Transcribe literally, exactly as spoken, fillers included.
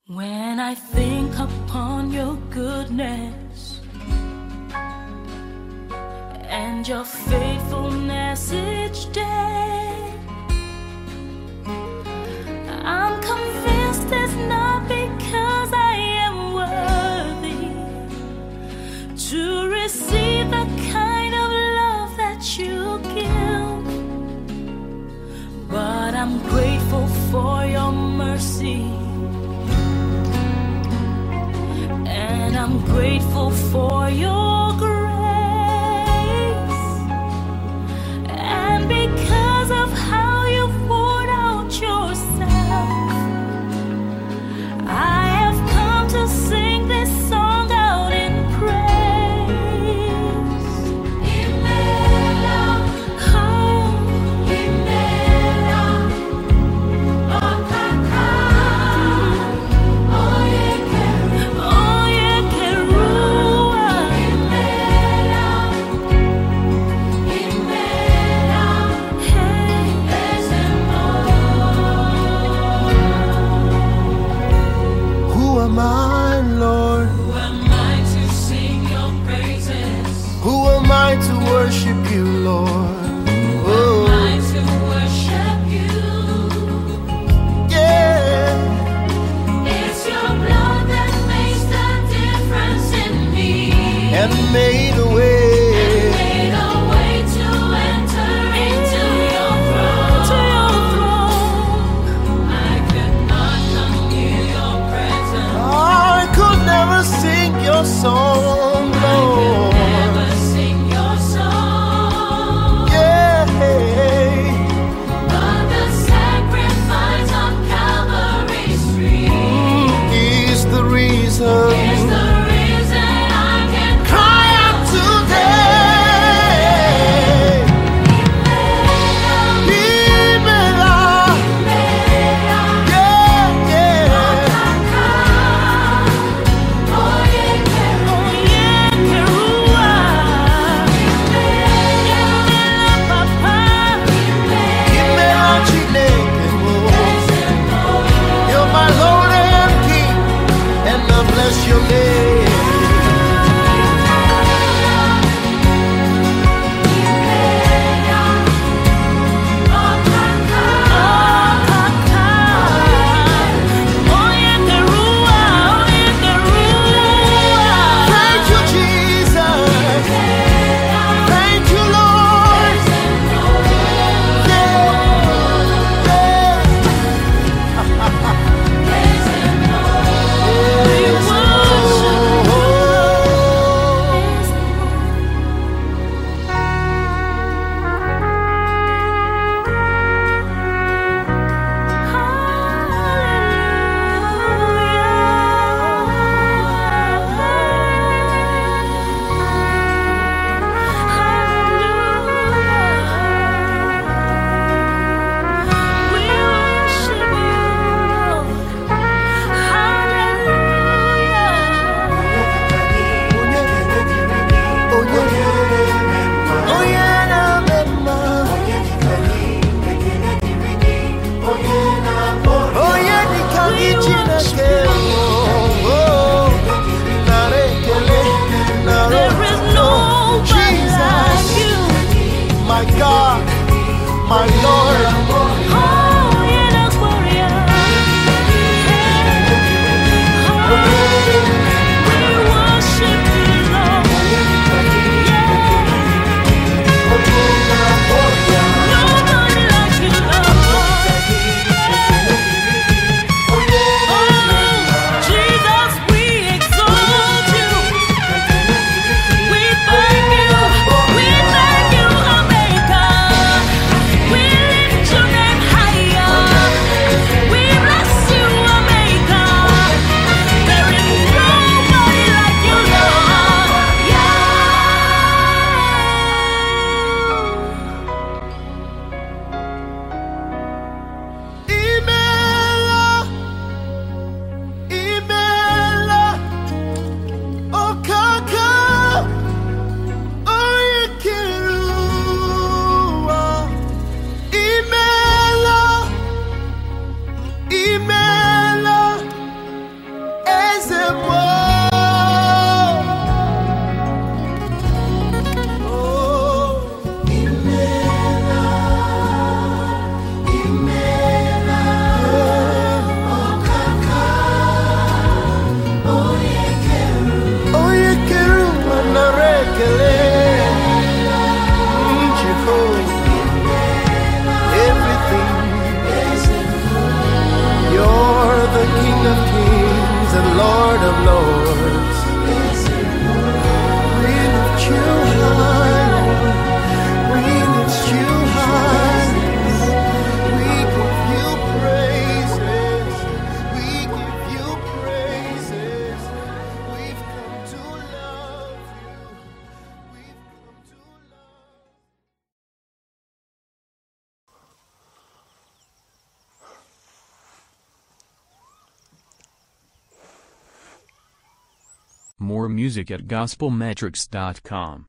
When I think upon your goodness and your faithfulness each day, I'm convinced it's not because I am worthy to receive the kind of love that you give, but I'm grateful for your mercy. And I'm grateful for your grace, and because of how you poured out yourself, I have come to sing this song out in praise. Imela, oh, Imela, oh, Kaka, oh, yeah, oh, yeah, Kerua, Imela. Lord. We lift you high, we lift you high. We give you praises, we give you praises. We've come to love you, we've come to love. More music at gospel metrics dot com.